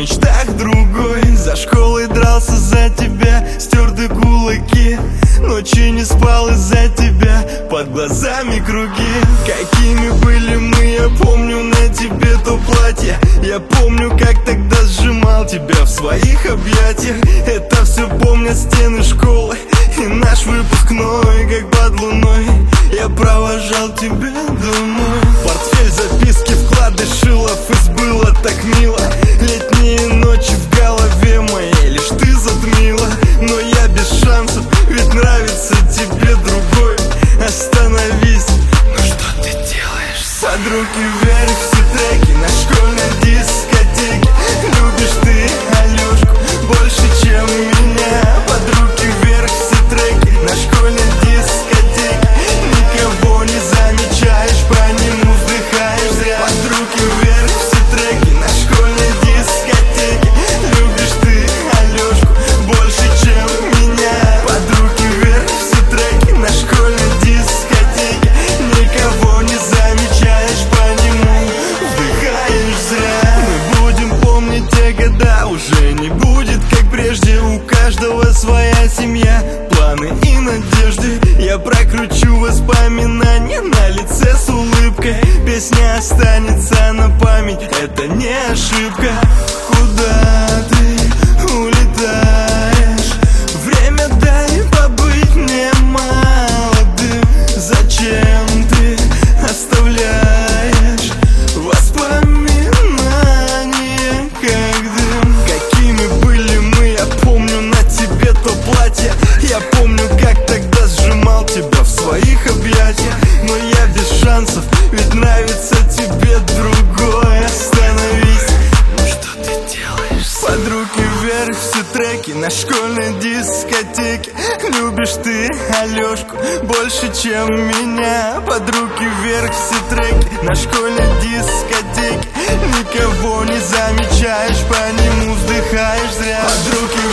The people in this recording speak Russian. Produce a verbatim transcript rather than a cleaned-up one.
мечтах другой. За школой дрался за тебя, стёрты кулаки. Ночи не спал из-за тебя, под глазами круги. Какими были мы, я помню на тебе то платье. Я помню, как тогда сжимал тебя в своих объятиях. Это все помнят стены школы и наш выпускной. Как под луной я провожал тебя домой. Портфель, записки, вклады, Шилов, было так мило. Летние ночи в голове моей лишь ты затмила. Но я без шансов, ведь нравится тебе другой. Остановись, ну что ты делаешь? Под руки вверх все треки на школьной дискотеке. Любишь ты Алёшку больше, чем меня. Под руки вверх все треки на школьной дискотеке. Никого не замечаешь, по нему вздыхаешь зря. Под руки вверх все треки на школьной дискотеке. Любишь ты Алёшку больше, чем меня. Под руки вверх все треки на школьной дискотеке. Никого не замечаешь, по нему вздыхаешь зря. Мы будем помнить те года, уже не будет как прежде. У каждого своя семья, планы и надежды. Я прокручу воспоминания на лице с улыбкой. Песня останется на память, это не ошибка. Куда ты улетаешь? Время дай побыть мне молодым. Зачем ты оставляешь воспоминания как дым? Какими были мы, я помню на тебе то платье. Я помню, как тогда сжимал тебя в своих объятиях. Но я без шансов, ведь нравится тебе другой. Остановись, ну что ты делаешь? Под руки вверх все треки на школьной дискотеке. Любишь ты Алёшку больше, чем меня. Под руки вверх все треки на школьной дискотеке. Никого не замечаешь, по нему вздыхаешь зря. Под руки